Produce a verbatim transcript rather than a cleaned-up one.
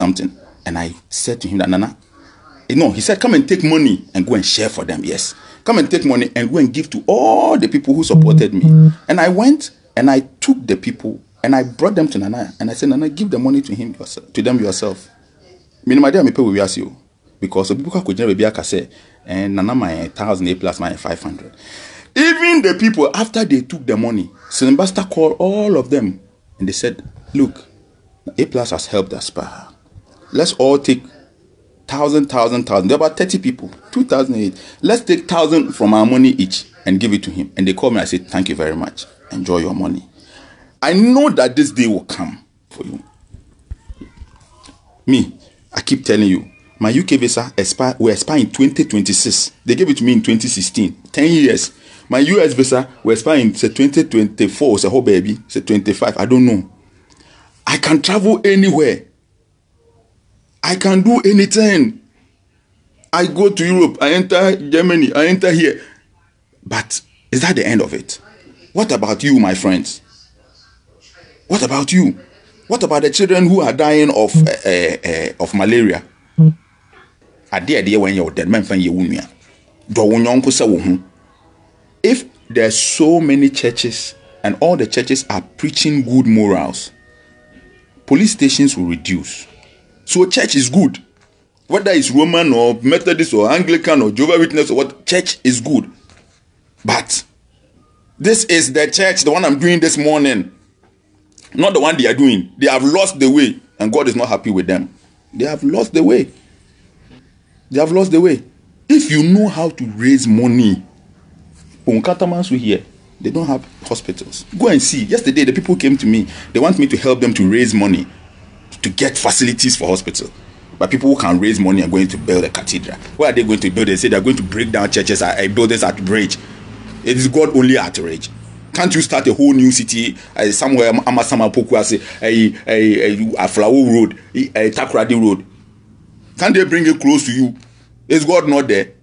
something. And I said to him that, Nana, no, he said, come and take money and go and share for them. Yes. Come and take money and go and give to all the people who supported me. And I went and I took the people and I brought them to Nana. And I said, Nana, give the money to him yourself, to them yourself. Minimum day me pay we ask you. Because the people could never be able to say, and Nana my thousand A plus my five hundred. Even the people, after they took the money, Sylvester called all of them and they said, look, A plus has helped us. Let's all take thousand, thousand, thousand. There were about thirty people, two thousand eight. Let's take thousand from our money each and give it to him. And they called me. I said, thank you very much. Enjoy your money. I know that this day will come for you. Me, I keep telling you, my U K visa expire, will expire in twenty twenty-six. They gave it to me in twenty sixteen. ten years. My U S visa will expire in say, twenty twenty-four. It's a whole baby. It's a twenty-five. I don't know. I can travel anywhere. I can do anything. I go to Europe. I enter Germany. I enter here. But is that the end of it? What about you, my friends? What about you? What about the children who are dying of uh, uh, uh, of malaria? If there's so many churches and all the churches are preaching good morals, police stations will reduce. So church is good. Whether it's Roman or Methodist or Anglican or Jehovah's Witness or what, church is good. But this is the church, the one I'm doing this morning. Not the one they are doing. They have lost the way and God is not happy with them. They have lost the way. They have lost the way. If you know how to raise money, here, they don't have hospitals. Go and see. Yesterday, the people came to me. They want me to help them to raise money to get facilities for hospital. But people who can raise money are going to build a cathedral. Where are they going to build? They say they're going to break down churches and buildings at Rage. It is God only at Rage. Can't you start a whole new city uh, somewhere? Amasama Poku say a a a Flower Road, a Takoradi Road. Can't they bring it close to you? Is God not there?